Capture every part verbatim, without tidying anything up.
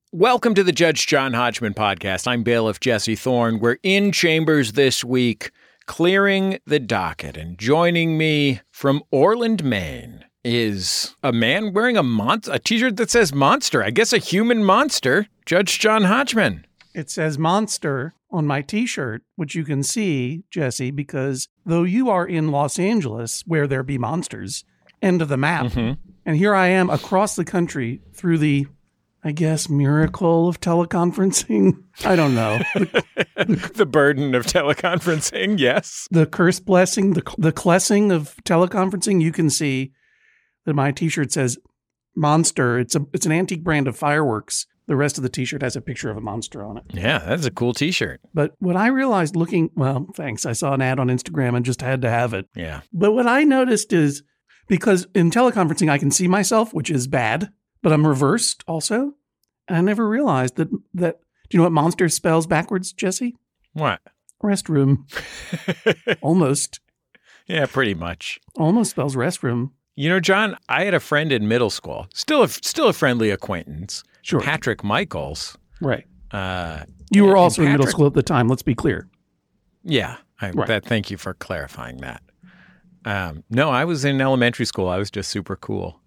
Welcome to the Judge John Hodgman podcast. I'm bailiff Jesse Thorne. We're in chambers this week, clearing the docket. And joining me from Orland, Maine, is a man wearing a mon- a t-shirt that says monster. I guess a human monster, Judge John Hodgman. It says monster on my t-shirt, which you can see, Jesse, because though you are in Los Angeles, where there be monsters, end of the map, mm-hmm. and here I am across the country through the I guess miracle of teleconferencing. I don't know. The, the, the burden of teleconferencing, yes. The curse blessing, the the clessing of teleconferencing. You can see that my t-shirt says monster. It's a it's an antique brand of fireworks. The rest of the t-shirt has a picture of a monster on it. Yeah, that's a cool t-shirt. But what I realized looking, well, thanks. I saw an ad on Instagram and just had to have it. Yeah. But what I noticed is because in teleconferencing, I can see myself, which is bad. But I'm reversed also. And I never realized that, that, do you know what monster spells backwards, Jesse? What? Restroom. Almost. Yeah, pretty much. Almost spells restroom. You know, John, I had a friend in middle school, still a, still a friendly acquaintance. Sure. Patrick Michaels. Right. Uh, you were also Patrick, in middle school at the time, let's be clear. Yeah. I, right. that, thank you for clarifying that. Um, no, I was in elementary school. I was just super cool.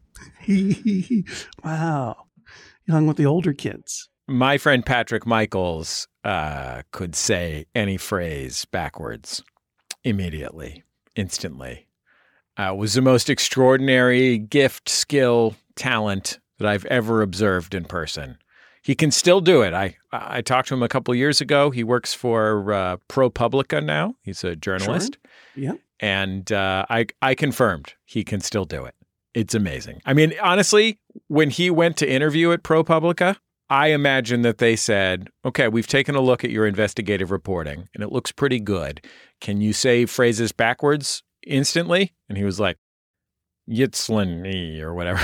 Wow. You hung with the older kids. My friend Patrick Michaels uh, could say any phrase backwards immediately, instantly. Uh, was the most extraordinary gift, skill, talent that I've ever observed in person. He can still do it. I I talked to him a couple of years ago. He works for uh, ProPublica now. He's a journalist. Sure. Yeah. And uh, I I confirmed he can still do it. It's amazing. I mean, honestly, when he went to interview at ProPublica, I imagine that they said, okay, we've taken a look at your investigative reporting and it looks pretty good. Can you say phrases backwards instantly? And he was like, Yitzlin or whatever.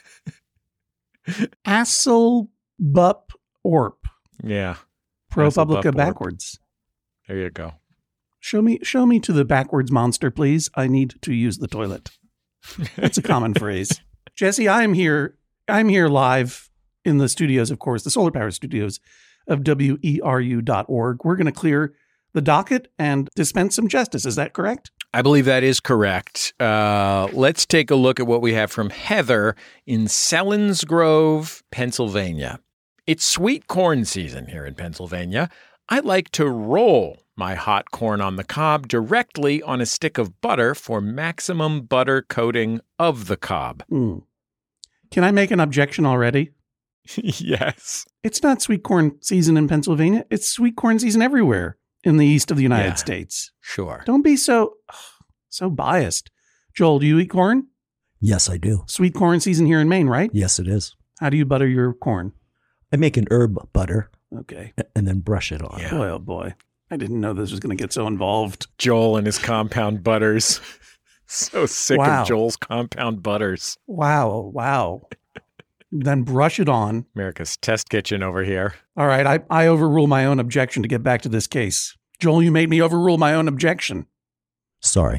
Assel Bup Orp. Yeah. ProPublica backwards. There you go. Show me, show me to the backwards monster, please. I need to use the toilet. That's a common phrase. Jesse, I'm here. I'm here live in the studios, of course, the Solar Power Studios of W E R U dot org. We're going to clear the docket and dispense some justice. Is that correct? I believe that is correct. Uh, let's take a look at what we have from Heather in Selinsgrove, Pennsylvania. It's sweet corn season here in Pennsylvania. I like to roll my hot corn on the cob directly on a stick of butter for maximum butter coating of the cob. Mm. Can I make an objection already? Yes. It's not sweet corn season in Pennsylvania. It's sweet corn season everywhere in the east of the United yeah, States. Sure. Don't be so, so biased. Joel, do you eat corn? Yes, I do. Sweet corn season here in Maine, right? Yes, it is. How do you butter your corn? I make an herb butter. Okay. And then brush it on. Yeah. Boy, oh boy. I didn't know this was going to get so involved. Joel and his compound butters. So sick wow. of Joel's compound butters. Wow. Wow. Then brush it on. America's test kitchen over here. All right. I, I overrule my own objection to get back to this case. Joel, you made me overrule my own objection. Sorry.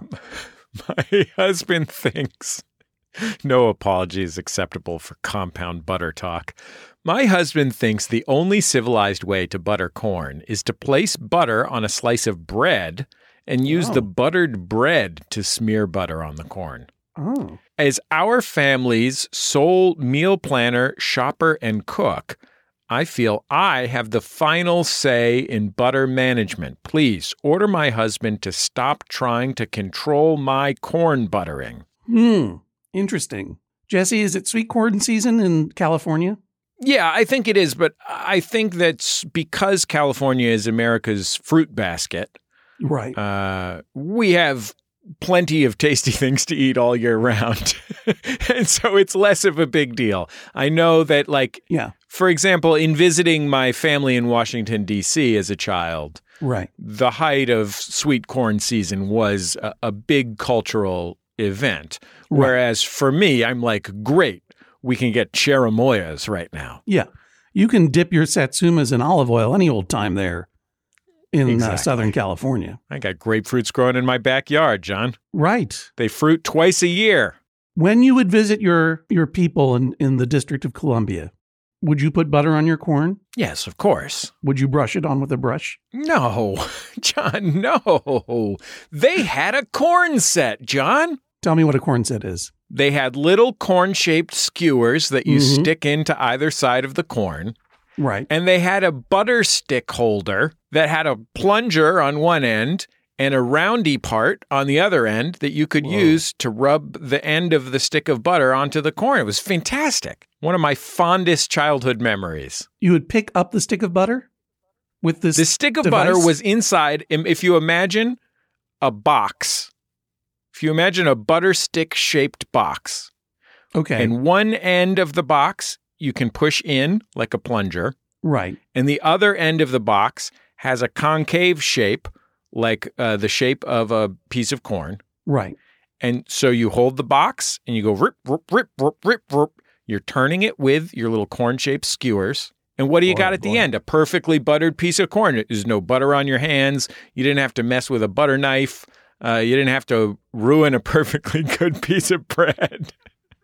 My husband thinks no apology is acceptable for compound butter talk. My husband thinks the only civilized way to butter corn is to place butter on a slice of bread and use oh. the buttered bread to smear butter on the corn. Oh. As our family's sole meal planner, shopper, and cook, I feel I have the final say in butter management. Please order my husband to stop trying to control my corn buttering. Hmm. Interesting. Jesse, is it sweet corn season in California? Yeah, I think it is. But I think that's because California is America's fruit basket. Right. Uh, we have plenty of tasty things to eat all year round. And so it's less of a big deal. I know that, like, yeah. for example, in visiting my family in Washington, D C as a child, right, the height of sweet corn season was a, a big cultural event. Right. Whereas for me, I'm like, great, we can get cherimoyas right now. Yeah. You can dip your satsumas in olive oil any old time there. In exactly. uh, Southern California. I got grapefruits growing in my backyard, John. Right. They fruit twice a year. When you would visit your your people in, in the District of Columbia, Would you put butter on your corn? Yes, of course. Would you brush it on with a brush? No, John, no. They had a corn set, John. Tell me what a corn set is. They had little corn-shaped skewers that you Mhm. stick into either side of the corn. Right. And they had a butter stick holder that had a plunger on one end and a roundy part on the other end that you could Whoa. use to rub the end of the stick of butter onto the corn. It was fantastic. One of my fondest childhood memories. You would pick up the stick of butter with this The stick of device? butter was inside, im- if you imagine a box, if you imagine a butter stick shaped box, Okay. and one end of the box you can push in like a plunger, right. and the other end of the box has a concave shape like uh, the shape of a piece of corn. Right. And so you hold the box and you go rip, rip, rip, rip, rip, rip. You're turning it with your little corn-shaped skewers. And what do you Boy, got at boy. the end? A perfectly buttered piece of corn. There's no butter on your hands. You didn't have to mess with a butter knife. Uh, you didn't have to ruin a perfectly good piece of bread.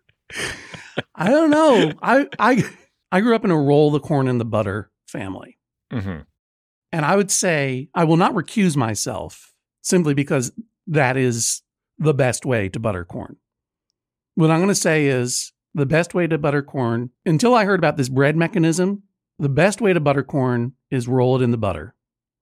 I don't know. I I I grew up in a roll the corn in the butter family. Mm-hmm. And I would say I will not recuse myself simply because that is the best way to butter corn. What I'm going to say is the best way to butter corn, until I heard about this bread mechanism, the best way to butter corn is roll it in the butter.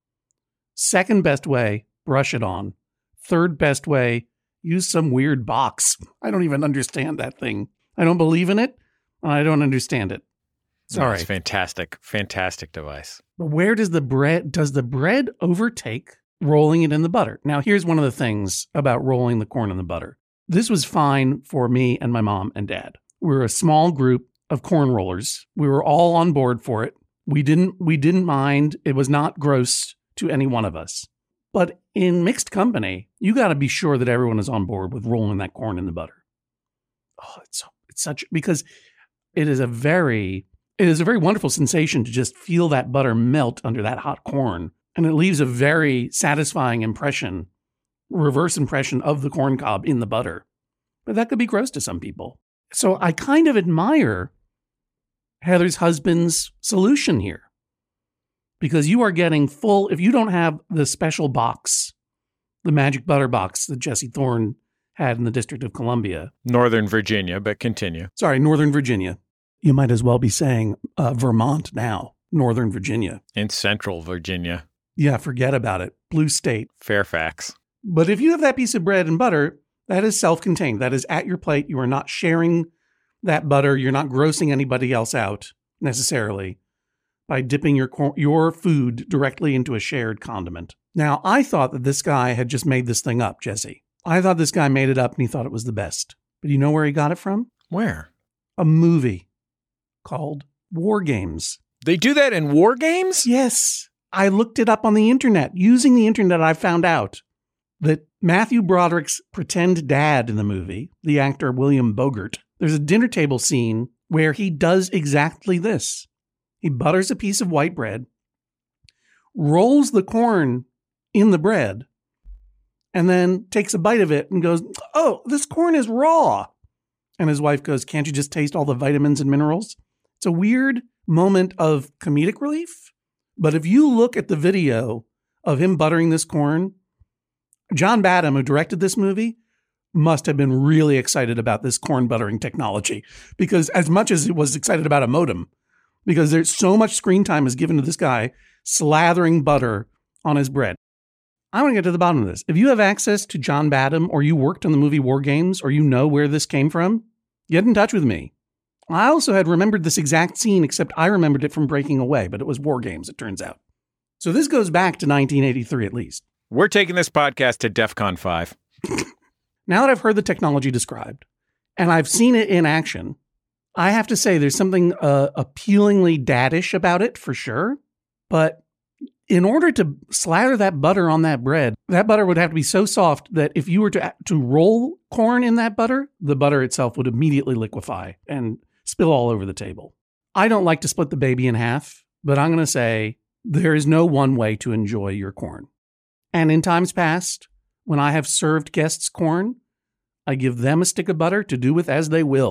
Second best way, brush it on. Third best way, use some weird box. I don't even understand that thing. I don't believe in it, and I don't understand it. Sorry. It's fantastic, fantastic device. But where does the bread, does the bread overtake rolling it in the butter? Now, here's one of the things about rolling the corn in the butter. This was fine for me and my mom and dad. We were a small group of corn rollers. We were all on board for it. We didn't, we didn't mind. It was not gross to any one of us. But in mixed company, you got to be sure that everyone is on board with rolling that corn in the butter. Oh, it's so, it's such, because it is a very, it is a very wonderful sensation to just feel that butter melt under that hot corn. And it leaves a very satisfying impression, reverse impression of the corn cob in the butter. But that could be gross to some people. So I kind of admire Heather's husband's solution here. Because you are getting full, if you don't have the special box, the magic butter box that Jesse Thorne had in the District of Columbia. Northern Virginia, but continue. Sorry, Northern Virginia. You might as well be saying uh, Vermont now, Northern Virginia. In Central Virginia, Yeah, forget about it. Blue state. Fairfax. But if you have that piece of bread and butter, that is self-contained. That is at your plate. You are not sharing that butter. You're not grossing anybody else out necessarily by dipping your cor- your food directly into a shared condiment. Now, I thought that this guy had just made this thing up, Jesse. I thought this guy made it up and he thought it was the best. But you know where he got it from? Where? A movie called War Games. They do that in war games? Yes. I looked it up on the internet. Using the internet, I found out that Matthew Broderick's pretend dad in the movie, the actor William Bogert, there's a dinner table scene where he does exactly this. He butters a piece of white bread, rolls the corn in the bread, and then takes a bite of it and goes, "Oh, this corn is raw." And his wife goes, "Can't you just taste all the vitamins and minerals?" It's a weird moment of comedic relief. But if you look at the video of him buttering this corn, John Badham, who directed this movie, must have been really excited about this corn buttering technology, because as much as he was excited about a modem, because there's so much screen time is given to this guy slathering butter on his bread. I want to get to the bottom of this. If you have access to John Badham, or you worked on the movie War Games, or you know where this came from, get in touch with me. I also had remembered this exact scene, except I remembered it from Breaking Away, but it was War Games, it turns out. So this goes back to nineteen eighty-three at least. We're taking this podcast to DEFCON five. Now that I've heard the technology described, and I've seen it in action, I have to say there's something uh, appealingly daddish about it for sure. But in order to slather that butter on that bread, that butter would have to be so soft that if you were to to roll corn in that butter, the butter itself would immediately liquefy and spill all over the table. I don't like to split the baby in half, but I'm going to say there is no one way to enjoy your corn. And in times past, when I have served guests corn, I give them a stick of butter to do with as they will.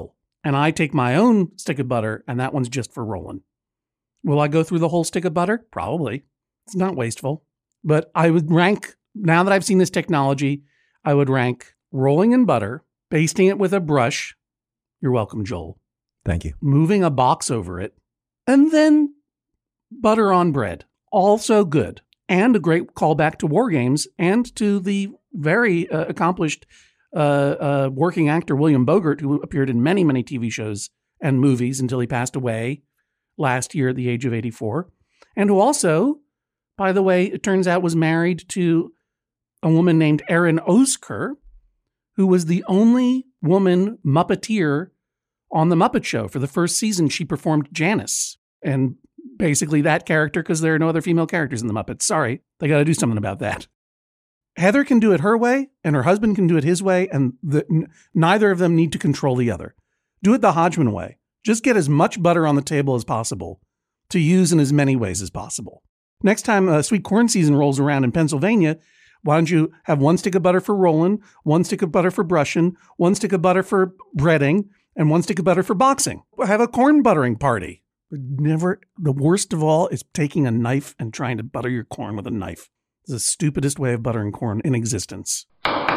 and I take my own stick of butter, and that one's just for rolling. Will I go through the whole stick of butter? Probably. It's not wasteful. But I would rank, now that I've seen this technology, I would rank rolling in butter, basting it with a brush. You're welcome, Joel. Thank you. Moving a box over it, and then butter on bread. Also good. And a great callback to War Games and to the very uh, accomplished uh, uh, working actor William Bogert, who appeared in many, many T V shows and movies until he passed away last year at the age of eighty-four. And who also, by the way, it turns out was married to a woman named Erin Osker, who was the only woman Muppeteer on The Muppet Show. For the first season, she performed Janice. And basically that character, because there are no other female characters in The Muppets. Sorry, they got to do something about that. Heather can do it her way, and her husband can do it his way, and the, n- neither of them need to control the other. Do it the Hodgman way. Just get as much butter on the table as possible to use in as many ways as possible. Next time uh, sweet corn season rolls around in Pennsylvania, why don't you have one stick of butter for rolling, one stick of butter for brushing, one stick of butter for breading, and one stick of butter for boxing? Have a corn buttering party. Never, the worst of all is taking a knife and trying to butter your corn with a knife. It's the stupidest way of buttering corn in existence.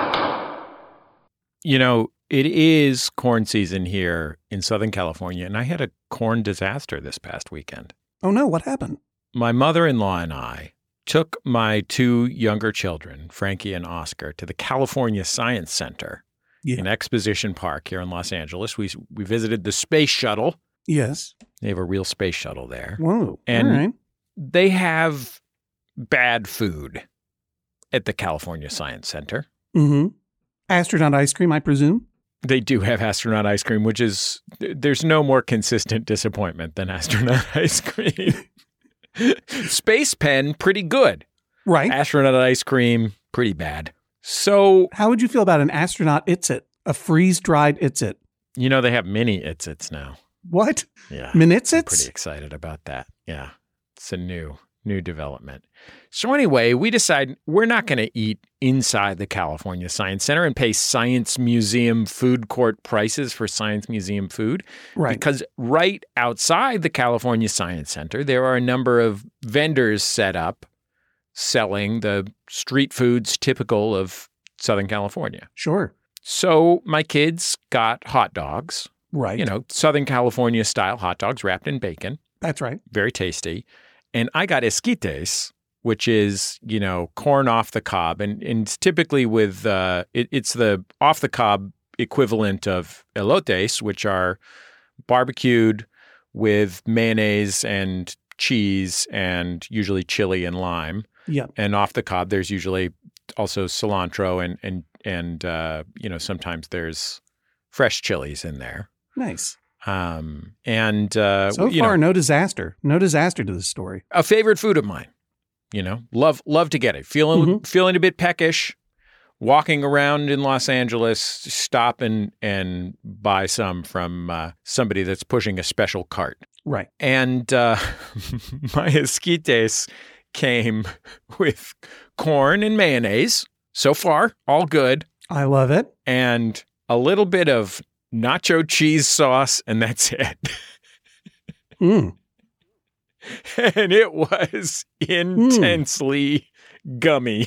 You know, it is corn season here in Southern California, and I had a corn disaster this past weekend. Oh no, what happened? My mother-in-law and I took my two younger children, Frankie and Oscar, to the California Science Center Yeah. in Exposition Park here in Los Angeles. We we visited the space shuttle. Yes. They have a real space shuttle there. Whoa. And all right. they have bad food at the California Science Center. Mm-hmm. Astronaut ice cream, I presume? They do have astronaut ice cream, which is, there's no more consistent disappointment than astronaut ice cream. Space Pen, pretty good. Right. Astronaut ice cream, pretty bad. So, How would you feel about an astronaut It's-It? A freeze-dried It's-It? you know, they have mini It's-Its now. What? Yeah. Minitsits? Pretty excited about that. Yeah. It's a new, new development. So anyway, we decide we're not going to eat inside the California Science Center and pay Science Museum food court prices for Science Museum food. Right. Because right outside the California Science Center, there are a number of vendors set up selling the street foods typical of Southern California. Sure. So my kids got hot dogs. Right. You know, Southern California style hot dogs wrapped in bacon. That's right. Very tasty. And I got esquites, which is, you know, corn off the cob. And, and it's typically with, uh, it, it's the off the cob equivalent of elotes, which are barbecued with mayonnaise and cheese and usually chili and lime. Yeah. And off the cob, there's usually also cilantro and, and, and uh, you know, sometimes there's fresh chilies in there. Nice. Um, and, uh, So you far, know, no disaster. No disaster to this story. a favorite food of mine, you know, love, love to get it. Feeling, Mhm. feeling a bit peckish, walking around in Los Angeles, stop and, and buy some from, uh, somebody that's pushing a special cart. Right. And, uh, my esquites came with corn and mayonnaise. So far, all good. I love it. And a little bit of nacho cheese sauce, and that's it. Mm. And it was intensely gummy.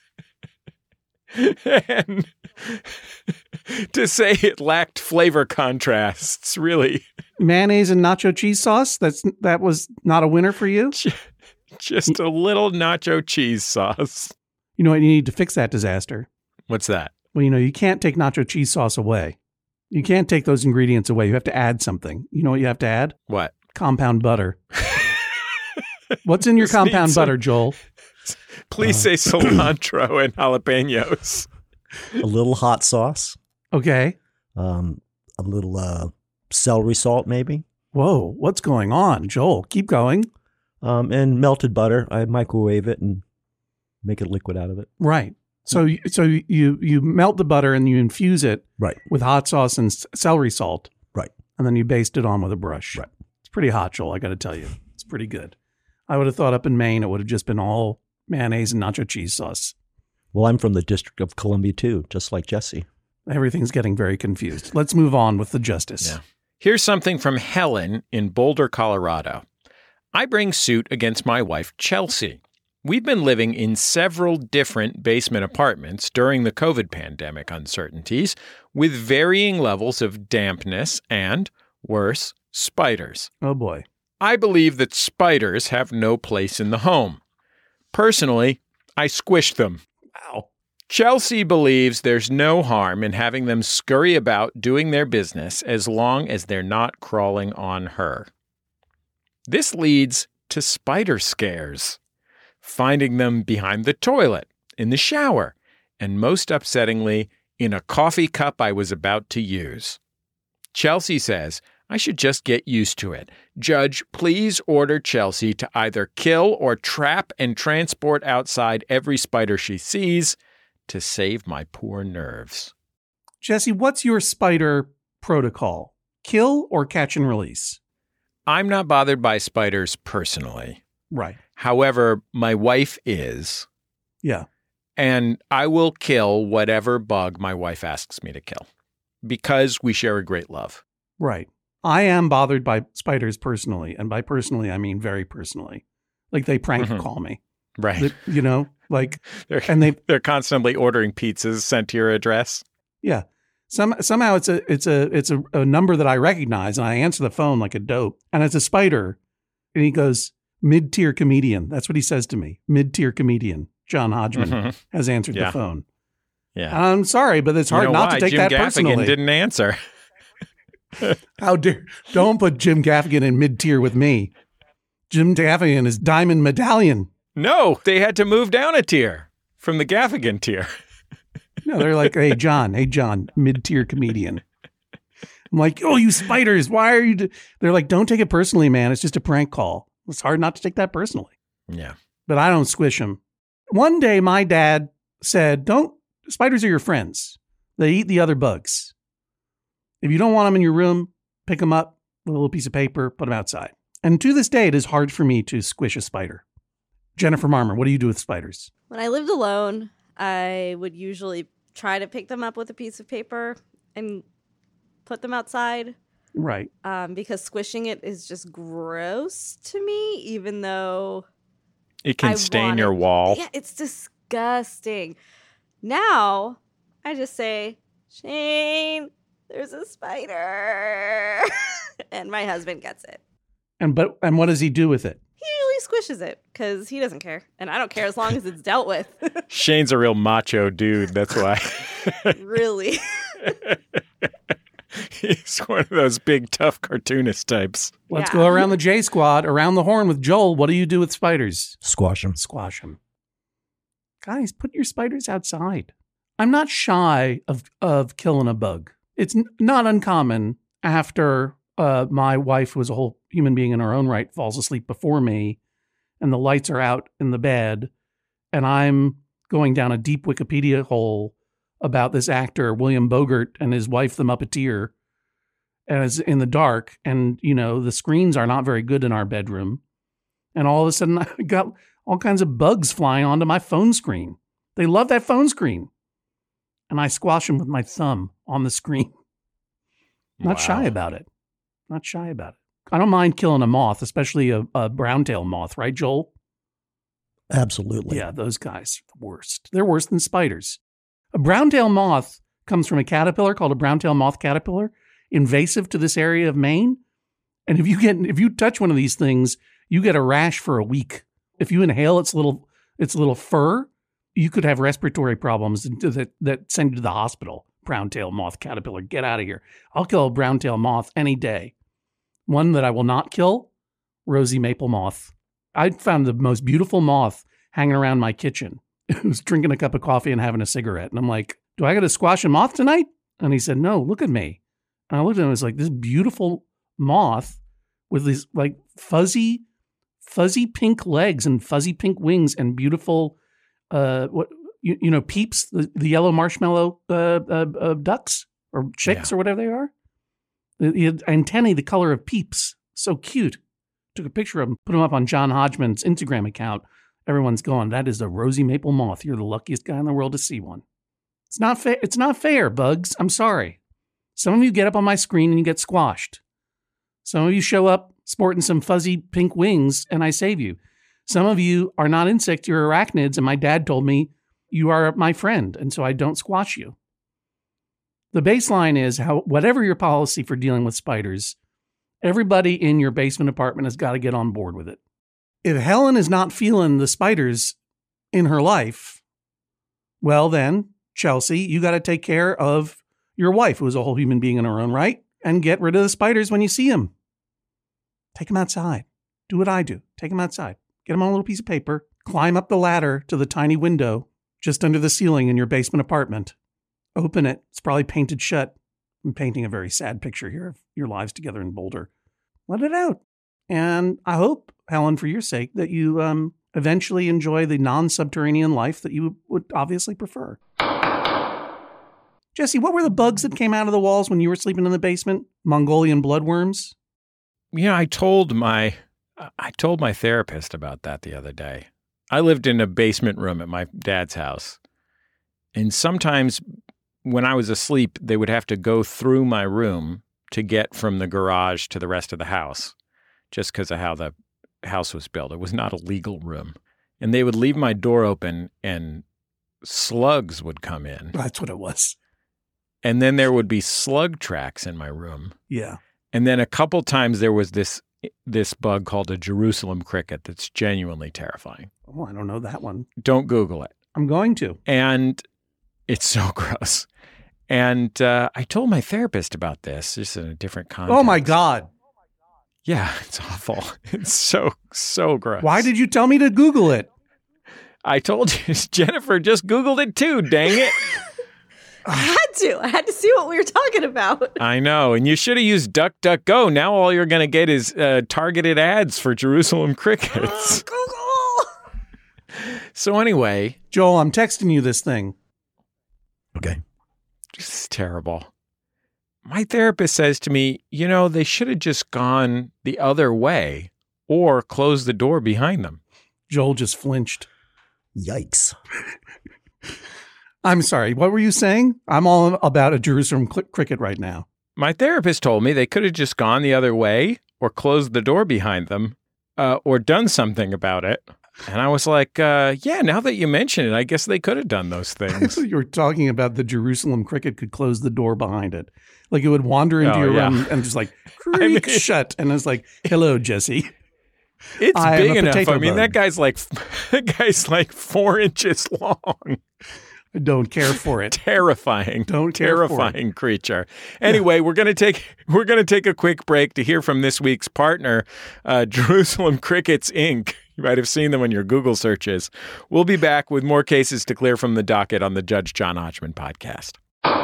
And to say it lacked flavor contrasts, really, Mayonnaise and nacho cheese sauce. That's that was not a winner for you. just a little nacho cheese sauce. You know what? You need to fix that disaster. What's that? Well, you know, you can't take nacho cheese sauce away. You can't take those ingredients away. You have to add something. You know what you have to add? What? Compound butter. What's in your This compound needs some- butter, Joel? Please say cilantro and jalapenos. A little hot sauce, Okay. um, a little uh, celery salt, maybe, Whoa, what's going on, Joel? Keep going. um, and melted butter. I microwave it and make a liquid out of it. Right. So, you- so you you melt the butter and you infuse it Right. with hot sauce and c- celery salt. Right. And then you baste it on with a brush. Right. It's pretty hot, Joel. I got to tell you, it's pretty good. I would have thought up in Maine it would have just been all mayonnaise and nacho cheese sauce. Well, I'm from the District of Columbia too, just like Jesse. Everything's getting very confused. Let's move on with the justice. Yeah. Here's something from Helen in Boulder, Colorado. I bring suit against my wife, Chelsea. We've been living in several different basement apartments during the COVID pandemic uncertainties with varying levels of dampness and, worse, spiders. Oh, boy. I believe that spiders have no place in the home. Personally, I squish them. Wow. Chelsea believes there's no harm in having them scurry about doing their business as long as they're not crawling on her. This leads to spider scares, finding them behind the toilet, in the shower, and most upsettingly, in a coffee cup I was about to use. Chelsea says, I should just get used to it. Judge, please order Chelsea to either kill or trap and transport outside every spider she sees to save my poor nerves. Jesse, what's your spider protocol? Kill or catch and release? I'm not bothered by spiders personally. Right. However, my wife is. Yeah. And I will kill whatever bug my wife asks me to kill because we share a great love. Right. I am bothered by spiders personally. And by personally, I mean very personally. Like they prank Mhm. call me. Right. They- you know, like, They're, and they, they're constantly ordering pizzas sent to your address. yeah. Some, somehow it's a, it's a, it's a, a number that I recognize and I answer the phone like a dope and it's a spider and he goes, mid-tier comedian. That's what he says to me. Mid-tier comedian. John Hodgman Mhm. has answered Yeah. the phone. Yeah. I'm sorry, but it's hard You know not why? to take Jim that Gaffigan personally. didn't answer. How dare, don't put Jim Gaffigan in mid-tier with me. Jim Gaffigan is diamond medallion. No, they had to move down a tier from the Gaffigan tier. No, they're like, hey, John, hey, John, mid-tier comedian. I'm like, oh, you spiders, why are you? Do-? They're like, don't take it personally, man. It's just a prank call. It's hard not to take that personally. Yeah. But I don't squish them. One day, my dad said, don't, spiders are your friends. They eat the other bugs. If you don't want them in your room, pick them up with a little piece of paper, put them outside. And to this day, it is hard for me to squish a spider. Jennifer Marmer, what do you do with spiders? When I lived alone, I would usually try to pick them up with a piece of paper and put them outside Right. um, because squishing it is just gross to me, even though It can I stain want your it. wall. Yeah, it's disgusting. Now, I just say, Shane, there's a spider. And my husband gets it. And but and what does he do with it? He usually squishes it because he doesn't care. And I don't care as long as it's dealt with. Shane's a real macho dude. That's why. Really. He's one of those big, tough cartoonist types. Let's Yeah. go around the J Squad, around the horn with Joel. What do you do with spiders? Squash them. Squash them. Guys, put your spiders outside. I'm not shy of, of killing a bug. It's n- not uncommon after uh, my wife, who is a whole human being in her own right, falls asleep before me and the lights are out in the bed and I'm going down a deep Wikipedia hole about this actor, William Bogart, and his wife, the Muppeteer, and it's in the dark. And, you know, the screens are not very good in our bedroom. And all of a sudden, I got all kinds of bugs flying onto my phone screen. They love that phone screen. And I squash them with my thumb on the screen. Not Wow. shy about it. Not shy about it. I don't mind killing a moth, especially a, a brown-tailed moth, right, Joel? Absolutely. Yeah, those guys are the worst. They're worse than spiders. A brown-tail moth comes from a caterpillar called a brown-tail moth caterpillar, invasive to this area of Maine. And if you get if you touch one of these things, you get a rash for a week. If you inhale its little its little fur, you could have respiratory problems that that send you to the hospital. Brown-tail moth caterpillar, get out of here. I'll kill a brown-tail moth any day. One that I will not kill, rosy maple moth. I found the most beautiful moth hanging around my kitchen. He was drinking a cup of coffee and having a cigarette. And I'm like, do I got to squash a moth tonight? And he said, no, look at me. And I looked at him and was like, this beautiful moth with these like fuzzy, fuzzy pink legs and fuzzy pink wings and beautiful, uh, what, you, you know, peeps, the, the yellow marshmallow uh, uh, uh, ducks or chicks Yeah. or whatever they are. The, the antennae, the color of peeps. So cute. Took a picture of him, put him up on John Hodgman's Instagram account. Everyone's going, that is a rosy maple moth. You're the luckiest guy in the world to see one. It's not fair. It's not fair, bugs. I'm sorry. Some of you get up on my screen and you get squashed. Some of you show up sporting some fuzzy pink wings, and I save you. Some of you are not insects, you're arachnids, and my dad told me you are my friend, and so I don't squash you. The baseline is, how whatever your policy for dealing with spiders, everybody in your basement apartment has got to get on board with it. If Helen is not feeling the spiders in her life, well then, Chelsea, you got to take care of your wife, who is a whole human being in her own right, and get rid of the spiders when you see them. Take them outside. Do what I do. Take them outside. Get them on a little piece of paper. Climb up the ladder to the tiny window just under the ceiling in your basement apartment. Open it. It's probably painted shut. I'm painting a very sad picture here of your lives together in Boulder. Let it out. And I hope, Helen, for your sake, that you um, eventually enjoy the non-subterranean life that you would obviously prefer. Jesse, what were the bugs that came out of the walls when you were sleeping in the basement? Mongolian bloodworms? You know, I told my I told my therapist about that the other day. I lived in a basement room at my dad's house. And sometimes when I was asleep, they would have to go through my room to get from the garage to the rest of the house, just because of how the house was built. It was not a legal room. And they would leave my door open and slugs would come in. That's what it was. And then there would be slug tracks in my room. Yeah. And then a couple times there was this this bug called a Jerusalem cricket that's genuinely terrifying. Oh, I don't know that one. Don't Google it. I'm going to. And it's so gross. And uh, I told my therapist about this, just in a different context. Oh, my God. Yeah, it's awful. It's so, so gross. Why did you tell me to Google it? I told you. Jennifer just Googled it too, dang it. I had to. I had to see what we were talking about. I know. And you should have used DuckDuckGo. Now all you're going to get is uh, targeted ads for Jerusalem crickets. Google! So anyway. Joel, I'm texting you this thing. Okay. This is terrible. My therapist says to me, you know, they should have just gone the other way or closed the door behind them. Joel just flinched. Yikes. I'm sorry. What were you saying? I'm all about a Jerusalem cl- cricket right now. My therapist told me they could have just gone the other way or closed the door behind them uh, or done something about it. And I was like, uh, yeah, now that you mention it, I guess they could have done those things. You were talking about the Jerusalem cricket could close the door behind it. Like it would wander into Oh, your yeah. room and just like creak I mean- shut. And it's like, hello, Jesse. It's I am big a enough. potato I mean, bug. that guy's like that guy's like four inches long. I don't care for it. Terrifying. Don't care for it. terrifying creature. Anyway, we're gonna take we're gonna take a quick break to hear from this week's partner, uh, Jerusalem Crickets Incorporated. You might have seen them in your Google searches. We'll be back with more cases to clear from the docket on the Judge John Hodgman podcast.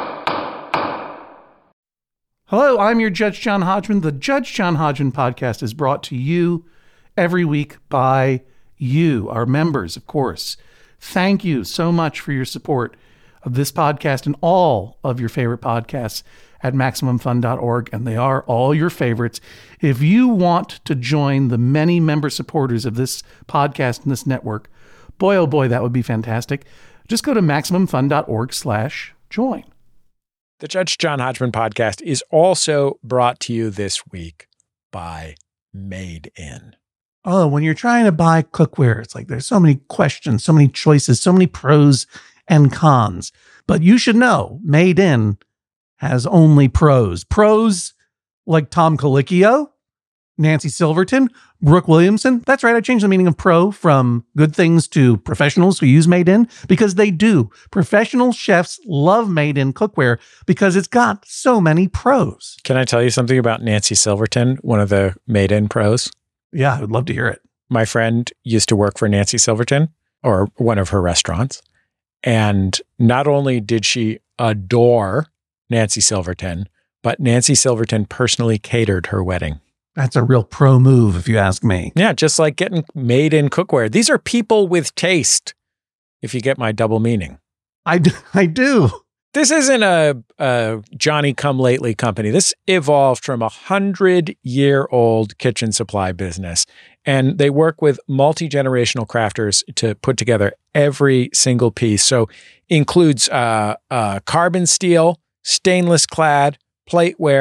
Hello, I'm your Judge John Hodgman. The Judge John Hodgman podcast is brought to you every week by you, our members, of course. Thank you so much for your support of this podcast and all of your favorite podcasts at Maximum Fun dot org, and they are all your favorites. If you want to join the many member supporters of this podcast and this network, boy, oh boy, that would be fantastic. Just go to Maximum Fun dot org slash join. The Judge John Hodgman podcast is also brought to you this week by Made In. Oh, when you're trying to buy cookware, it's like there's so many questions, so many choices, so many pros and cons. But you should know, Made In has only pros. Pros like Tom Colicchio, Nancy Silverton, Brooke Williamson. That's right, I changed the meaning of pro from good things to professionals who use Made In, because they do. Professional chefs love Made In cookware because it's got so many pros. Can I tell you something about Nancy Silverton, one of the Made In pros? Yeah, I would love to hear it. My friend used to work for Nancy Silverton, or one of her restaurants. And not only did she adore Nancy Silverton, but Nancy Silverton personally catered her wedding. That's a real pro move, if you ask me. Yeah, just like getting Made In cookware. These are people with taste, if you get my double meaning. I do. I do. This isn't a, a Johnny-come-lately company. This evolved from a hundred-year-old kitchen supply business, and they work with multi-generational crafters to put together every single piece. So includes uh, uh, carbon steel, stainless clad, plateware,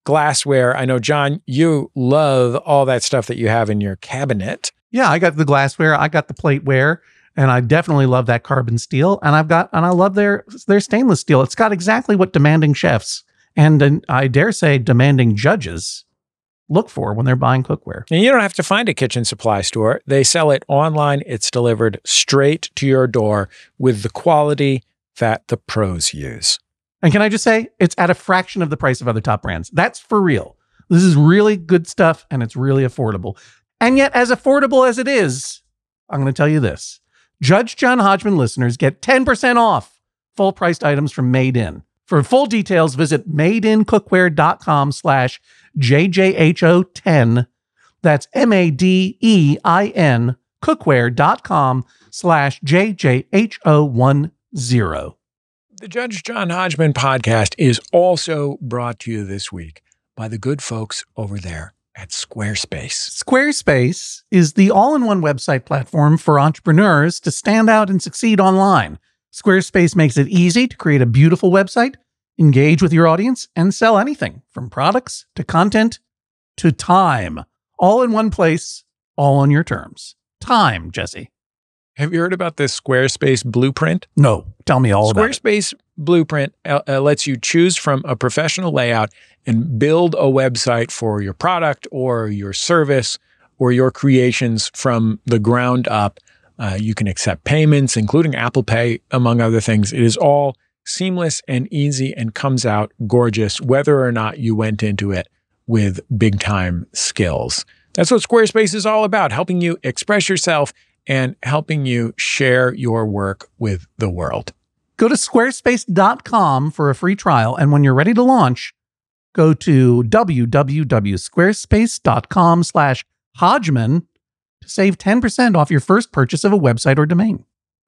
glassware. I know, John, you love all that stuff that you have in your cabinet. Yeah, I got the glassware, I got the plateware, and I definitely love that carbon steel. And I've got, and I love their their stainless steel. It's got exactly what demanding chefs and, and I dare say demanding judges look for when they're buying cookware. And you don't have to find a kitchen supply store. They sell it online. It's delivered straight to your door with the quality that the pros use. And can I just say, it's at a fraction of the price of other top brands. That's for real. This is really good stuff, and it's really affordable. And yet, as affordable as it is, I'm going to tell you this. Judge John Hodgman listeners get ten percent off full-priced items from Made In. For full details, visit madeincookware.com slash JJHO10. That's M-A-D-E-I-N cookware.com slash JJHO10. The Judge John Hodgman podcast is also brought to you this week by the good folks over there at Squarespace. Squarespace is the all-in-one website platform for entrepreneurs to stand out and succeed online. Squarespace makes it easy to create a beautiful website, engage with your audience, and sell anything from products to content to time. All in one place, all on your terms. Time, Jesse. Have you heard about this Squarespace blueprint? No, tell me all about it. Squarespace Blueprint uh, uh, lets you choose from a professional layout and build a website for your product or your service or your creations from the ground up. Uh, you can accept payments, including Apple Pay, among other things. It is all seamless and easy and comes out gorgeous, whether or not you went into it with big-time skills. That's what Squarespace is all about, helping you express yourself and helping you share your work with the world. Go to squarespace dot com for a free trial, and when you're ready to launch, go to www.squarespace.com slash Hodgman to save ten percent off your first purchase of a website or domain.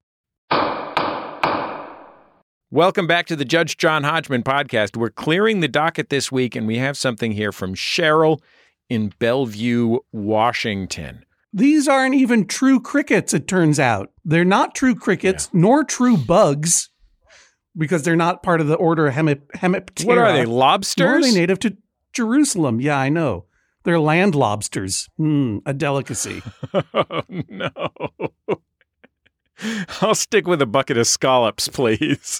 Welcome back to the Judge John Hodgman podcast. We're clearing the docket this week, and we have something here from Cheryl in Bellevue, Washington. These aren't even true crickets, it turns out. They're not true crickets, yeah. nor true bugs, because they're not part of the order Hemip- Hemiptera. What are they, lobsters? Nor are they native to Jerusalem. Yeah, I know. They're land lobsters. Mm, a delicacy. Oh, no. I'll stick with a bucket of scallops, please.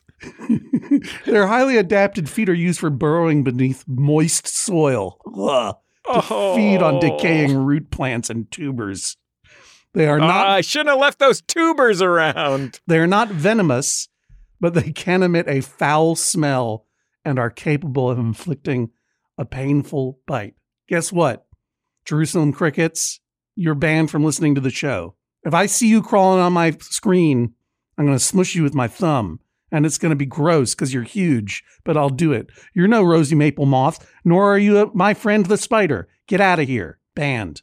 Their highly adapted feet are used for burrowing beneath moist soil. Ugh. To oh. feed on decaying root plants and tubers. They are not. Uh, I shouldn't have left those tubers around. They are not venomous, but they can emit a foul smell and are capable of inflicting a painful bite. Guess what? Jerusalem crickets, you're banned from listening to the show. If I see you crawling on my screen, I'm going to smush you with my thumb. And it's going to be gross because you're huge, but I'll do it. You're no Rosie Maple Moth, nor are you a, my friend the spider. Get out of here. Banned.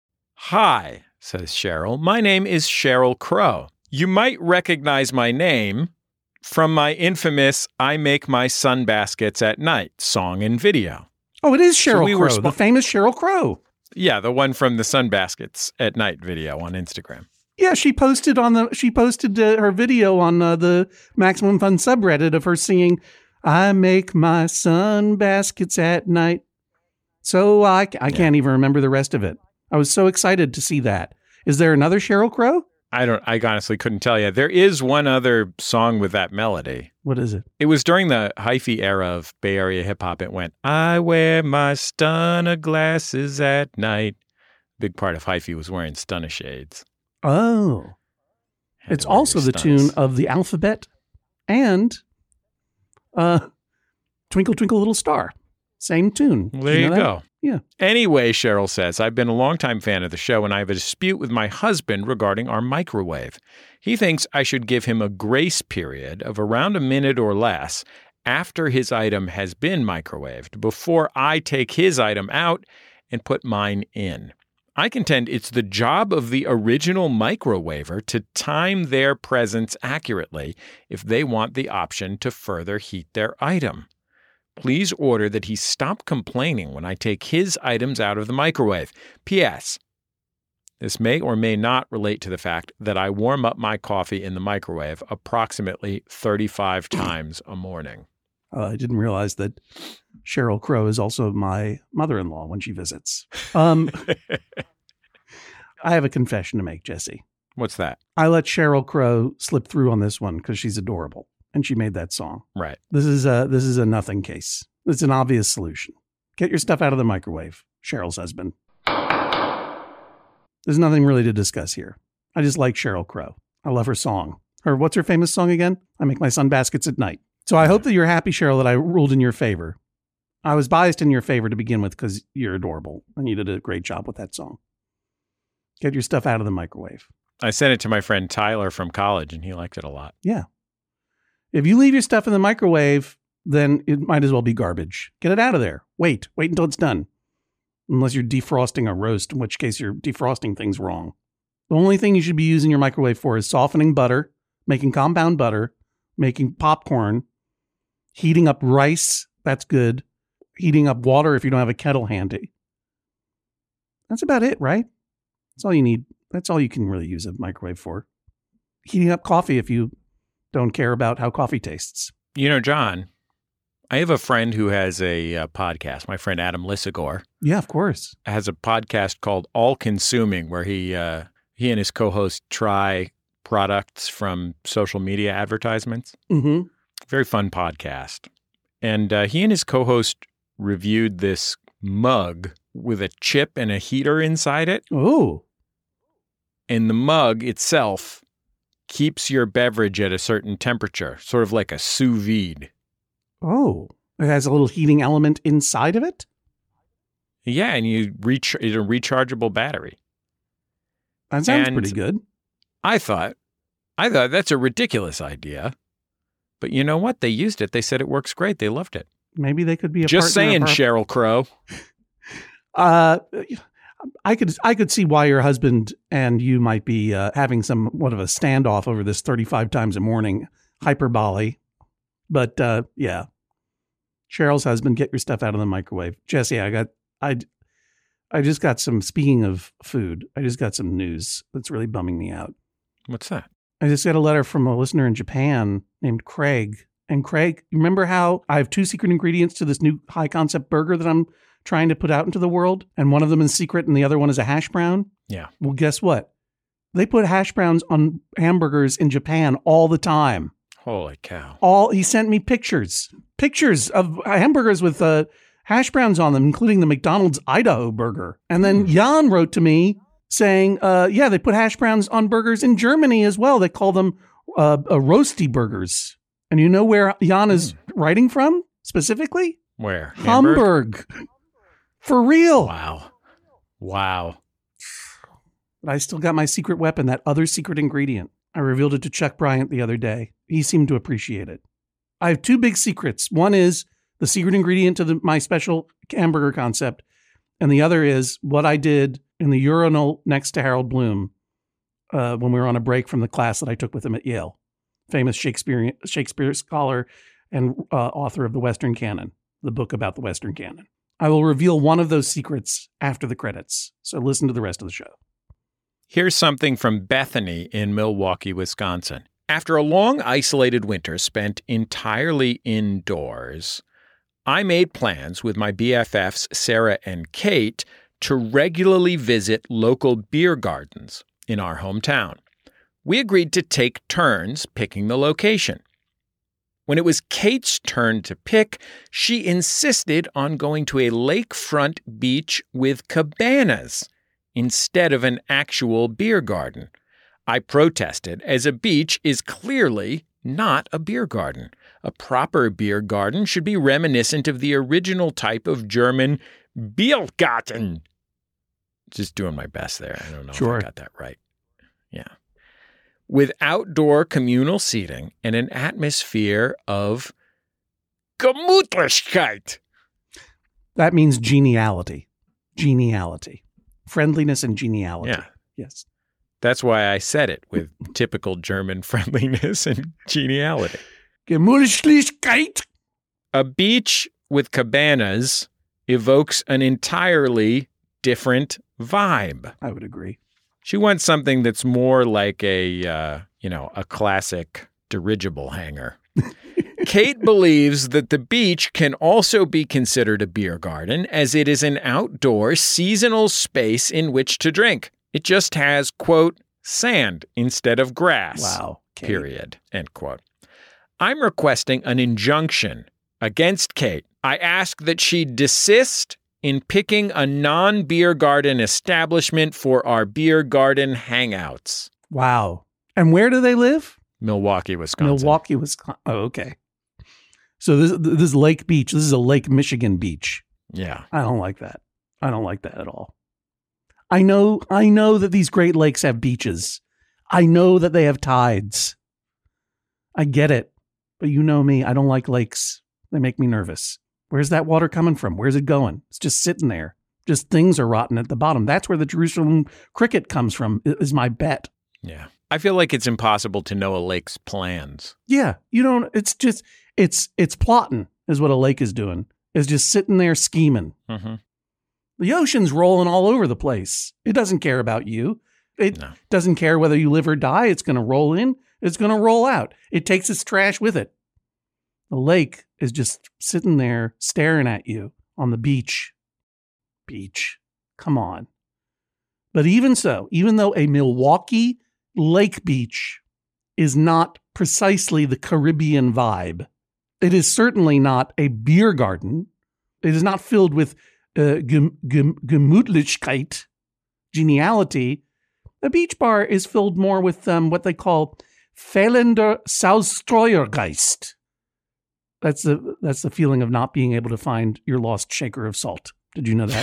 Hi, says Cheryl. My name is Cheryl Crow. You might recognize my name from my infamous I Make My Sun Baskets at Night song and video. Oh, it is Cheryl so we Crow, sp- the famous Cheryl Crow. Yeah, the one from the Sun Baskets at Night video on Instagram. Yeah, she posted on the she posted uh, her video on uh, the Maximum Fun subreddit of her singing, "I make my sun baskets at night." So I, I yeah. can't even remember the rest of it. I was so excited to see that. Is there another Cheryl Crow? I don't. I honestly couldn't tell you. There is one other song with that melody. What is it? It was during the hyphy era of Bay Area hip hop. It went, "I wear my stunner glasses at night." Big part of hyphy was wearing stunner shades. Oh, Had it's also the tune of the alphabet and uh, Twinkle, Twinkle, Little Star. Same tune. Well, there you, you know go. That? Yeah. Anyway, Cheryl says, I've been a longtime fan of the show and I have a dispute with my husband regarding our microwave. He thinks I should give him a grace period of around a minute or less after his item has been microwaved before I take his item out and put mine in. I contend it's the job of the original microwaver to time their presence accurately if they want the option to further heat their item. Please order that he stop complaining when I take his items out of the microwave. P S. This may or may not relate to the fact that I warm up my coffee in the microwave approximately thirty-five times a morning. Uh, I didn't realize that Sheryl Crow is also my mother-in-law when she visits. Um, I have a confession to make, Jesse. What's that? I let Sheryl Crow slip through on this one because she's adorable, and she made that song. Right. This is a this is a nothing case. It's an obvious solution. Get your stuff out of the microwave, Cheryl's husband. There's nothing really to discuss here. I just like Sheryl Crow. I love her song. Her what's her famous song again? I make my sun baskets at night. So I hope that you're happy, Cheryl, that I ruled in your favor. I was biased in your favor to begin with because you're adorable and you did a great job with that song. Get your stuff out of the microwave. I sent it to my friend Tyler from college, and he liked it a lot. Yeah. If you leave your stuff in the microwave, then it might as well be garbage. Get it out of there. Wait. Wait until it's done. Unless you're defrosting a roast, in which case you're defrosting things wrong. The only thing you should be using your microwave for is softening butter, making compound butter, making popcorn, heating up rice. That's good. Heating up water if you don't have a kettle handy. That's about it, right? That's all you need. That's all you can really use a microwave for. Heating up coffee if you don't care about how coffee tastes. You know, John, I have a friend who has a uh, podcast. My friend Adam Lissagore Yeah, of course. has a podcast called All Consuming, where he uh, he and his co-host try products from social media advertisements. Mm-hmm. Very fun podcast. And uh, he and his co-host reviewed this mug with a chip and a heater inside it. Oh. And the mug itself keeps your beverage at a certain temperature, sort of like a sous vide. Oh. It has a little heating element inside of it? Yeah, and you reach it's a rechargeable battery. That sounds And- pretty good. I thought, I thought that's a ridiculous idea. But you know what? They used it. They said it works great. They loved it. Maybe they could be a Just partner saying, of our- Sheryl Crow. Uh, I could I could see why your husband and you might be uh, having somewhat of a standoff over this thirty-five times a morning hyperbole. But uh, yeah, Cheryl's husband, get your stuff out of the microwave. Jesse, I got I I just got some. Speaking of food, I just got some news that's really bumming me out. What's that? I just got a letter from a listener in Japan named Craig. And Craig, you remember how I have two secret ingredients to this new high concept burger that I'm trying to put out into the world? And one of them is secret and the other one is a hash brown? Yeah. Well, guess what? They put hash browns on hamburgers in Japan all the time. Holy cow. All he sent me pictures, pictures of hamburgers with uh, hash browns on them, including the McDonald's Idaho burger. And then Jan wrote to me saying, uh, yeah, they put hash browns on burgers in Germany as well. They call them uh, uh, roasty burgers. And you know where Jan is writing from specifically? Where? Hamburg. For real. Wow. Wow. But I still got my secret weapon, that other secret ingredient. I revealed it to Chuck Bryant the other day. He seemed to appreciate it. I have two big secrets. One is the secret ingredient to the, my special hamburger concept. And the other is what I did in the urinal next to Harold Bloom uh, when we were on a break from the class that I took with him at Yale. Famous Shakespeare, Shakespeare scholar and uh, author of the Western Canon, the book about the Western Canon. I will reveal one of those secrets after the credits. So listen to the rest of the show. Here's something from Bethany in Milwaukee, Wisconsin. After a long, isolated winter spent entirely indoors, I made plans with my B F Fs, Sarah and Kate, to regularly visit local beer gardens in our hometown. We agreed to take turns picking the location. When it was Kate's turn to pick, she insisted on going to a lakefront beach with cabanas instead of an actual beer garden. I protested, as a beach is clearly not a beer garden. A proper beer garden should be reminiscent of the original type of German Biergarten. Just doing my best there. I don't know Sure. if I got that right. Yeah. With outdoor communal seating and an atmosphere of Gemütlichkeit. That means geniality. Geniality. Friendliness and geniality. Yeah. Yes. That's why I said it with typical German friendliness and geniality. Gemütlichkeit. A beach with cabanas evokes an entirely different vibe. I would agree. She wants something that's more like a, uh, you know, a classic dirigible hangar. Kate believes that the beach can also be considered a beer garden, as it is an outdoor seasonal space in which to drink. It just has, quote, sand instead of grass. Wow. Kate. Period. End quote. I'm requesting an injunction against Kate. I ask that she desist in picking a non-beer garden establishment for our beer garden hangouts. Wow. And where do they live? Milwaukee, Wisconsin. Milwaukee, Wisconsin. Oh, okay. So this this is Lake Beach. This is a Lake Michigan beach. Yeah. I don't like that. I don't like that at all. I know I know that these Great Lakes have beaches. I know that they have tides. I get it. But you know me, I don't like lakes. They make me nervous. Where's that water coming from? Where's it going? It's just sitting there. Just things are rotten at the bottom. That's where the Jerusalem cricket comes from, is my bet. Yeah. I feel like it's impossible to know a lake's plans. Yeah. You don't, it's just, it's, it's plotting is what a lake is doing. Is just sitting there scheming. Mm-hmm. The ocean's rolling all over the place. It doesn't care about you. It No. doesn't care whether you live or die. It's going to roll in. It's going to roll out. It takes its trash with it. The lake is just sitting there staring at you on the beach. Beach. Come on. But even so, even though a Milwaukee lake beach is not precisely the Caribbean vibe, it is certainly not a beer garden. It is not filled with uh, gem- gem- Gemütlichkeit, geniality. A beach bar is filled more with um, what they call fehlender Salzstreuergeist. That's the that's the feeling of not being able to find your lost shaker of salt. Did you know that?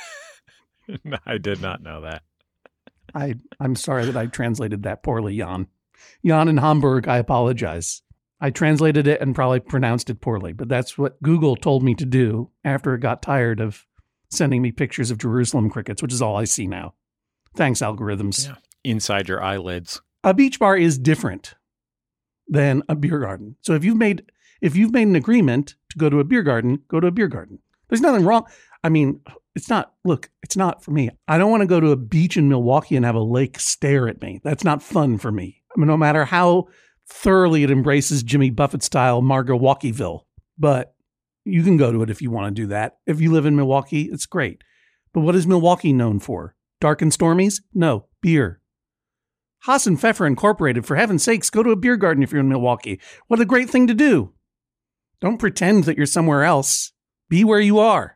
No, I did not know that. I I'm sorry that I translated that poorly, Jan. Jan in Hamburg, I apologize. I translated it and probably pronounced it poorly, but that's what Google told me to do after it got tired of sending me pictures of Jerusalem crickets, which is all I see now. Thanks, algorithms. Yeah. Inside your eyelids. A beach bar is different than a beer garden. So if you've made if you've made an agreement to go to a beer garden, go to a beer garden. There's nothing wrong. I mean, it's not, look, it's not for me. I don't want to go to a beach in Milwaukee and have a lake stare at me. That's not fun for me. I mean, no matter how thoroughly it embraces Jimmy Buffett style Margawalkieville, but you can go to it if you want to do that. If you live in Milwaukee, it's great. But what is Milwaukee known for? Dark and stormies? No, beer. Haas and Pfeffer Incorporated, for heaven's sakes, go to a beer garden if you're in Milwaukee. What a great thing to do. Don't pretend that you're somewhere else. Be where you are.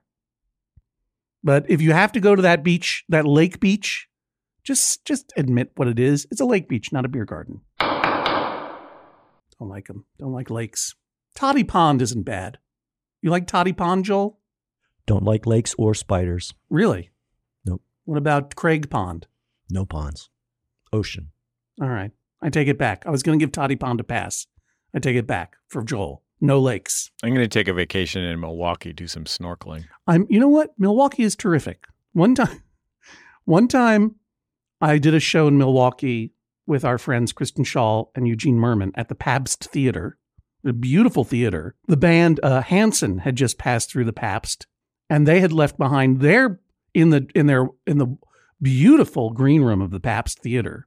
But if you have to go to that beach, that lake beach, just just admit what it is. It's a lake beach, not a beer garden. Don't like them. Don't like lakes. Toddy Pond isn't bad. You like Toddy Pond, Joel? Don't like lakes or spiders. Really? Nope. What about Craig Pond? No ponds. Ocean. All right. I take it back. I was going to give Toddy Pond a pass. I take it back for Joel. No lakes. I'm going to take a vacation in Milwaukee, do some snorkeling. I'm. You know what? Milwaukee is terrific. One time, one time, I did a show in Milwaukee with our friends Kristen Shaw and Eugene Merman at the Pabst Theater, a beautiful theater. The band uh, Hanson had just passed through the Pabst, and they had left behind their in the in their in the beautiful green room of the Pabst Theater.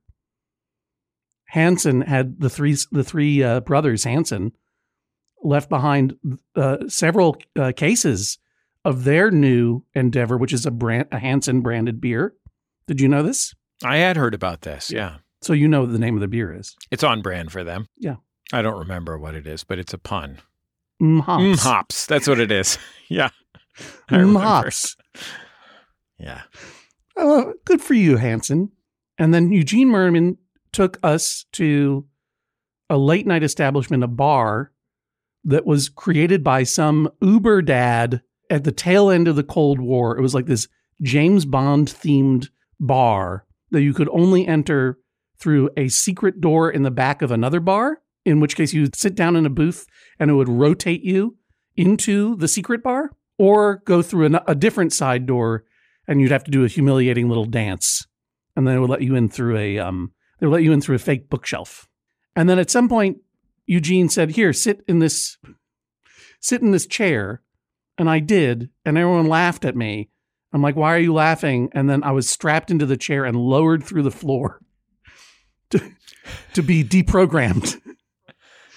Hanson had the three the three uh, brothers Hanson left behind uh, several uh, cases of their new endeavor, which is a brand, a Hanson branded beer. Did you know this? I had heard about this. Yeah. So you know what the name of the beer is. It's on brand for them. Yeah. I don't remember what it is, but it's a pun. Mm, hops. Mm, hops. That's what it is. Yeah. I Mm, remember. hops. Yeah. Oh, good for you, Hanson. And then Eugene Merman took us to a late night establishment, a bar that was created by some Uber dad at the tail end of the Cold War. It was like this James Bond themed bar that you could only enter through a secret door in the back of another bar, in which case you'd sit down in a booth and it would rotate you into the secret bar, or go through a, a different side door and you'd have to do a humiliating little dance. And then it would let you in through a, um, they would let you in through a fake bookshelf. And then at some point, Eugene said, here, sit in this, sit in this chair. And I did. And everyone laughed at me. I'm like, why are you laughing? And then I was strapped into the chair and lowered through the floor to, to be deprogrammed.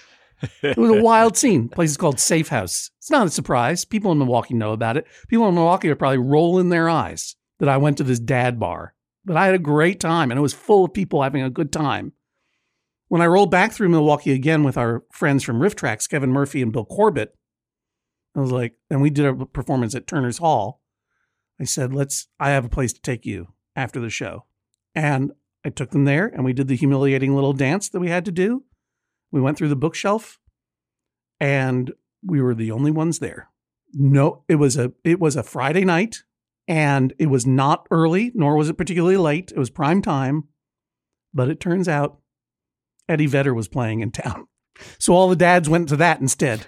It was a wild scene. The place is called Safe House. It's not a surprise. People in Milwaukee know about it. People in Milwaukee are probably rolling their eyes that I went to this dad bar. But I had a great time, and it was full of people having a good time. When I rolled back through Milwaukee again with our friends from Riff Tracks, Kevin Murphy and Bill Corbett, I was like, and we did a performance at Turner's Hall. I said, let's, I have a place to take you after the show. And I took them there, and we did the humiliating little dance that we had to do. We went through the bookshelf, and we were the only ones there. No, it was a, it was a Friday night. And it was not early, nor was it particularly late. It was prime time. But it turns out Eddie Vedder was playing in town. So all the dads went to that instead.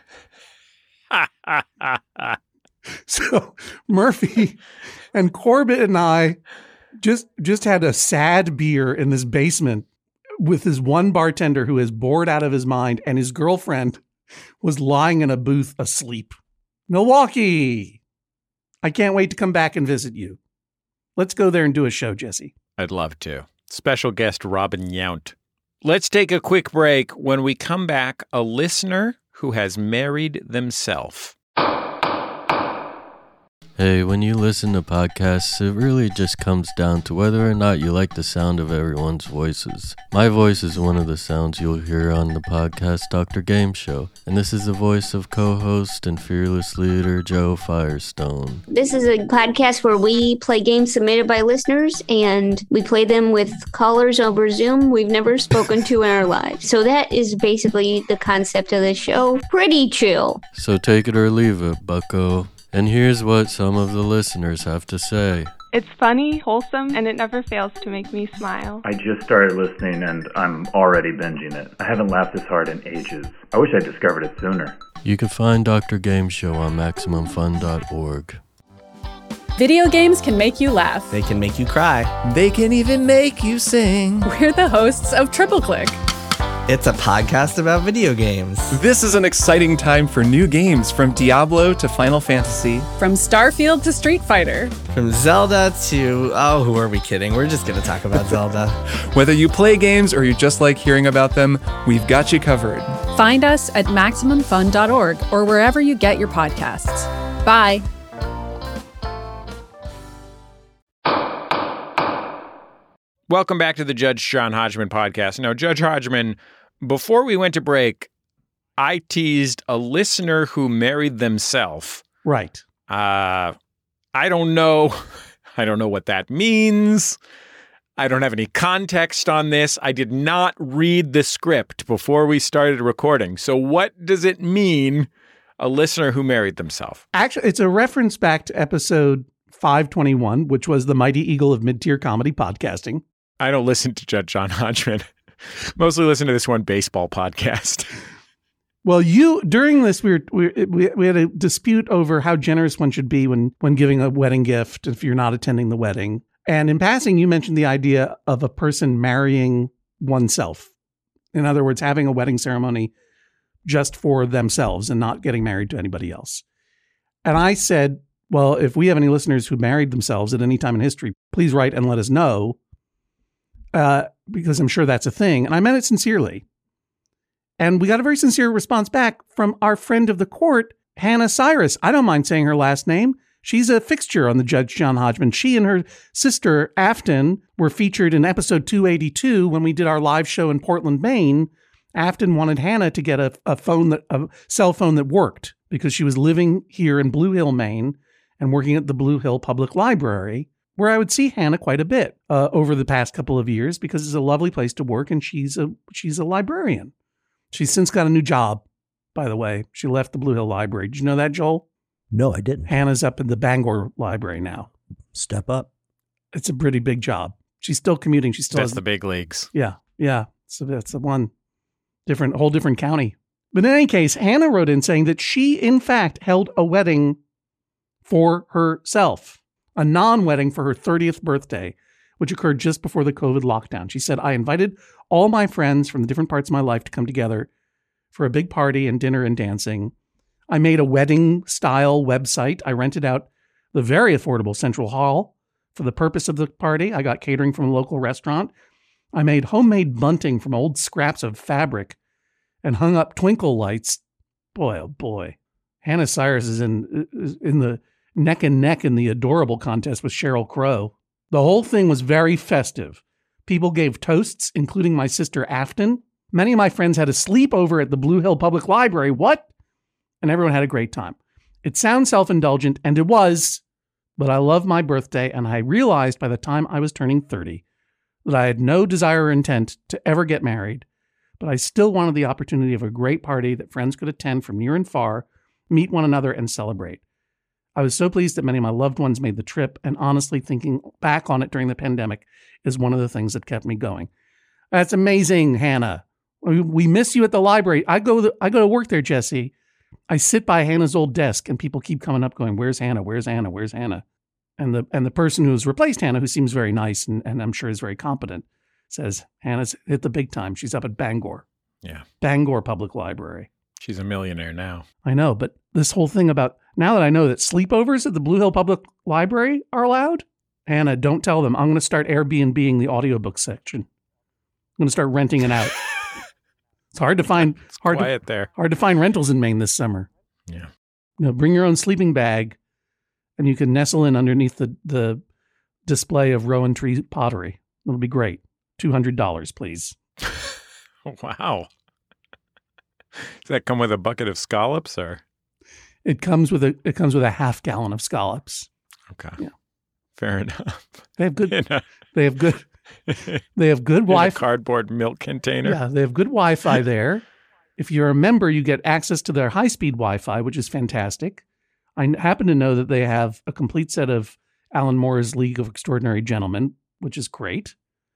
So Murphy and Corbett and I just, just had a sad beer in this basement with this one bartender who is bored out of his mind, and his girlfriend was lying in a booth asleep. Milwaukee! I can't wait to come back and visit you. Let's go there and do a show, Jesse. I'd love to. Special guest Robin Yount. Let's take a quick break. When we come back, a listener who has married themselves. Hey, when you listen to podcasts, it really just comes down to whether or not you like the sound of everyone's voices. My voice is one of the sounds you'll hear on the podcast Doctor Game Show, and this is the voice of co-host and fearless leader Joe Firestone. This is a podcast where we play games submitted by listeners, and we play them with callers over Zoom we've never spoken to in our lives. So that is basically the concept of the show. Pretty chill. So take it or leave it, bucko. And here's what some of the listeners have to say. It's funny, wholesome, and it never fails to make me smile. I just started listening and I'm already binging it. I haven't laughed this hard in ages. I wish I discovered it sooner. You can find Doctor Game Show on Maximum Fun dot org. Video games can make you laugh. They can make you cry. They can even make you sing. We're the hosts of Triple Click. It's a podcast about video games. This is an exciting time for new games, from Diablo to Final Fantasy. From Starfield to Street Fighter. From Zelda to, oh, who are we kidding? We're just going to talk about Zelda. Whether you play games or you just like hearing about them, we've got you covered. Find us at Maximum Fun dot org or wherever you get your podcasts. Bye. Welcome back to the Judge John Hodgman podcast. Now, Judge Hodgman, before we went to break, I teased a listener who married themselves. Right. Uh, I don't know. I don't know what that means. I don't have any context on this. I did not read the script before we started recording. So what does it mean, a listener who married themselves? Actually, it's a reference back to episode five twenty-one, which was the Mighty Eagle of Mid-Tier Comedy Podcasting. I don't listen to Judge John Hodgman. Mostly listen to this one baseball podcast. Well, you during this we were, we we we had a dispute over how generous one should be when when giving a wedding gift if you're not attending the wedding. And in passing, you mentioned the idea of a person marrying oneself. In other words, having a wedding ceremony just for themselves and not getting married to anybody else. And I said, well, if we have any listeners who married themselves at any time in history, please write and let us know. Uh, because I'm sure that's a thing. And I meant it sincerely. And we got a very sincere response back from our friend of the court, Hannah Cyrus. I don't mind saying her last name. She's a fixture on the Judge John Hodgman. She and her sister, Afton, were featured in episode two eighty-two when we did our live show in Portland, Maine. Afton wanted Hannah to get a, a phone, that a cell phone that worked because she was living here in Blue Hill, Maine, and working at the Blue Hill Public Library, where I would see Hannah quite a bit uh, over the past couple of years because it's a lovely place to work and she's a she's a librarian. She's since got a new job, by the way. She left the Blue Hill Library. Did you know that, Joel? No, I didn't. Hannah's up in the Bangor Library now. Step up. It's a pretty big job. She's still commuting. She still That's has the big leagues. Yeah, yeah. So that's the one different, whole different county. But in any case, Hannah wrote in saying that she, in fact, held a wedding for herself. A non-wedding for her thirtieth birthday, which occurred just before the COVID lockdown. She said, I invited all my friends from the different parts of my life to come together for a big party and dinner and dancing. I made a wedding-style website. I rented out the very affordable Central Hall for the purpose of the party. I got catering from a local restaurant. I made homemade bunting from old scraps of fabric and hung up twinkle lights. Boy, oh boy. Hannah Cyrus is in, is in the neck and neck in the adorable contest with Sheryl Crow. The whole thing was very festive. People gave toasts, including my sister Afton. Many of my friends had a sleepover at the Blue Hill Public Library. What? And everyone had a great time. It sounds self-indulgent, and it was, but I love my birthday, and I realized by the time I was turning thirty that I had no desire or intent to ever get married, but I still wanted the opportunity of a great party that friends could attend from near and far, meet one another, and celebrate. I was so pleased that many of my loved ones made the trip, and honestly, thinking back on it during the pandemic is one of the things that kept me going. That's amazing, Hannah. We miss you at the library. I go to, I go to work there, Jesse. I sit by Hannah's old desk, and people keep coming up going, where's Hannah? Where's Hannah? Where's Hannah? And the and the person who's replaced Hannah, who seems very nice and, and I'm sure is very competent, says, Hannah's hit the big time. She's up at Bangor. Yeah. Bangor Public Library. She's a millionaire now. I know, but this whole thing about, now that I know that sleepovers at the Blue Hill Public Library are allowed, Hannah, don't tell them. I'm going to start Airbnb-ing the audiobook section. I'm going to start renting it out. It's hard to find it's hard quiet to, there. Hard to find rentals in Maine this summer. Yeah. You know, bring your own sleeping bag, and you can nestle in underneath the, the display of Rowan Tree pottery. It'll be great. two hundred dollars, please. Wow. Does that come with a bucket of scallops, or? It comes with a it comes with a half gallon of scallops. Okay. Yeah. Fair enough. They have good. A, they have good. They have good Wi-Fi. Cardboard milk container. Yeah, they have good Wi-Fi there. If you're a member, you get access to their high-speed Wi-Fi, which is fantastic. I happen to know that they have a complete set of Alan Moore's League of Extraordinary Gentlemen, which is great.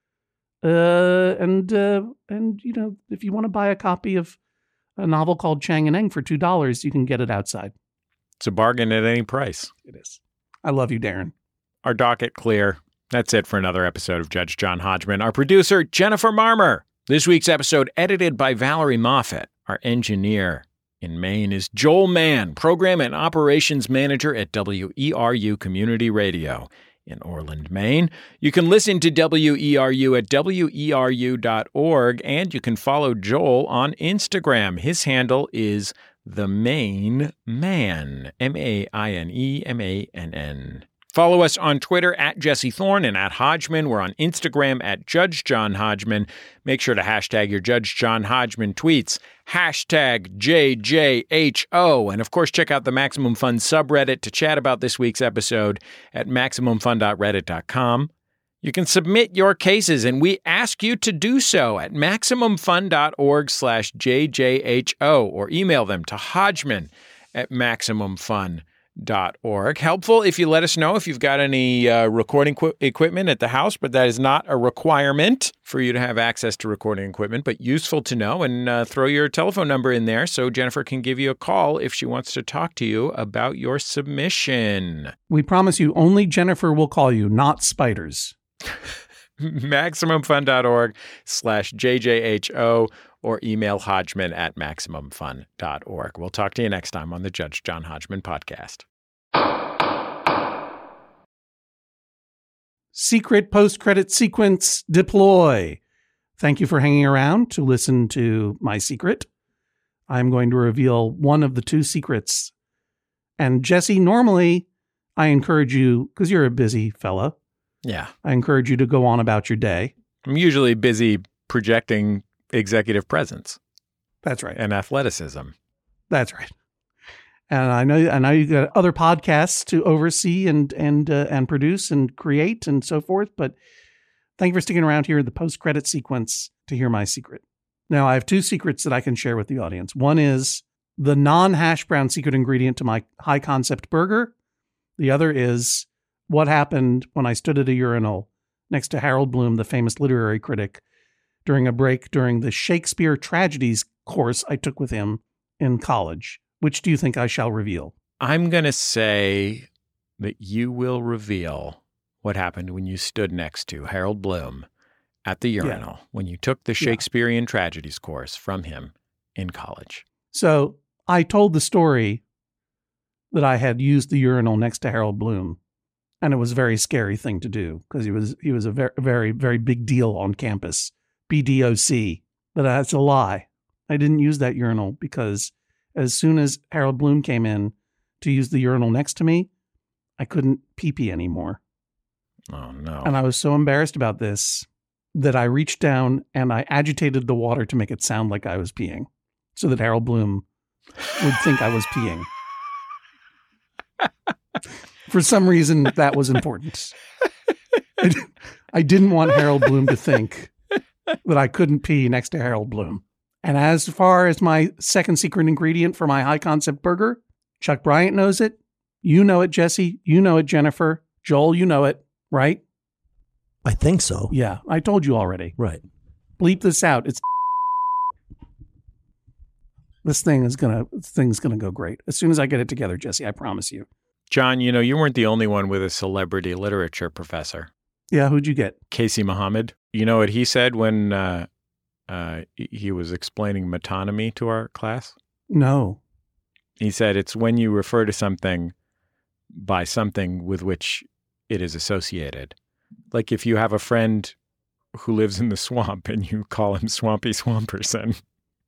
Uh, and uh, and you know, if you want to buy a copy of a novel called Chang and Eng for two dollars, you can get it outside. It's a bargain at any price. It is. I love you, Darren. Our docket clear. That's it for another episode of Judge John Hodgman. Our producer, Jennifer Marmer. This week's episode edited by Valerie Moffett. Our engineer in Maine is Joel Mann, Program and Operations Manager at W E R U Community Radio in Orland, Maine. You can listen to W E R U at W E R U dot org, and you can follow Joel on Instagram. His handle is The Maine Man, M A I N E M A N N. Follow us on Twitter at Jesse Thorne and at Hodgman. We're on Instagram at Judge John Hodgman. Make sure to hashtag your Judge John Hodgman tweets. Hashtag J J H O. And of course, check out the Maximum Fun subreddit to chat about this week's episode at maximum fun dot reddit dot com. You can submit your cases, and we ask you to do so at maximum fun dot org slash J J H O or email them to Hodgman at maximum fun dot org. Helpful if you let us know if you've got any uh, recording qu- equipment at the house, but that is not a requirement for you to have access to recording equipment, but useful to know. And uh, throw your telephone number in there so Jennifer can give you a call if she wants to talk to you about your submission. We promise you only Jennifer will call you, not spiders. maximum fun dot org slash J J H O or email Hodgman at maximum fun dot org. We'll talk to you next time on the Judge John Hodgman podcast. Secret post-credit sequence deploy. Thank you for hanging around to listen to my secret. I'm going to reveal one of the two secrets. And Jesse, normally I encourage you, because you're a busy fella, Yeah. I encourage you to go on about your day. I'm usually busy projecting executive presence. That's right. And athleticism. That's right. And I know, I know you got other podcasts to oversee and and uh, and produce and create and so forth. But thank you for sticking around here in the post-credit sequence to hear my secret. Now, I have two secrets that I can share with the audience. One is the non-hash brown secret ingredient to my high-concept burger. The other is what happened when I stood at a urinal next to Harold Bloom, the famous literary critic, during a break during the Shakespeare Tragedies course I took with him in college. Which do you think I shall reveal? I'm going to say that you will reveal what happened when you stood next to Harold Bloom at the urinal yeah. when you took the Shakespearean yeah. Tragedies course from him in college. So I told the story that I had used the urinal next to Harold Bloom, and it was a very scary thing to do because he was he was a very, very, very big deal on campus. B D O C. But that's a lie. I didn't use that urinal because as soon as Harold Bloom came in to use the urinal next to me, I couldn't pee-pee anymore. Oh, no. And I was so embarrassed about this that I reached down and I agitated the water to make it sound like I was peeing so that Harold Bloom would think I was peeing. For some reason, that was important. I, I didn't want Harold Bloom to think that I couldn't pee next to Harold Bloom. And as far as my second secret ingredient for my high concept burger, Chuck Bryant knows it. You know it, Jesse. You know it, Jennifer. Joel, you know it, right? I think so. Yeah, I told you already. Right. Bleep this out. It's this thing is gonna this thing's gonna go great as soon as I get it together, Jesse. I promise you. John, you know, you weren't the only one with a celebrity literature professor. Yeah, who'd you get? Casey Muhammad. You know what he said when uh, uh, he was explaining metonymy to our class? No. He said it's when you refer to something by something with which it is associated. Like if you have a friend who lives in the swamp and you call him Swampy Swamperson.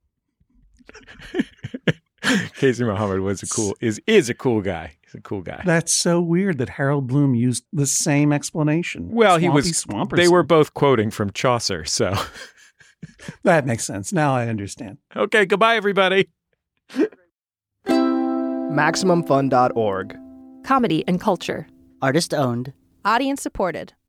Casey Muhammad was a cool is is a cool guy. He's a cool guy. That's so weird that Harold Bloom used the same explanation. Well, Swampy he was Swamperson. They were both quoting from Chaucer, so that makes sense. Now I understand. Okay, goodbye everybody. Maximum Fun dot org. Comedy and culture. Artist owned. Audience supported.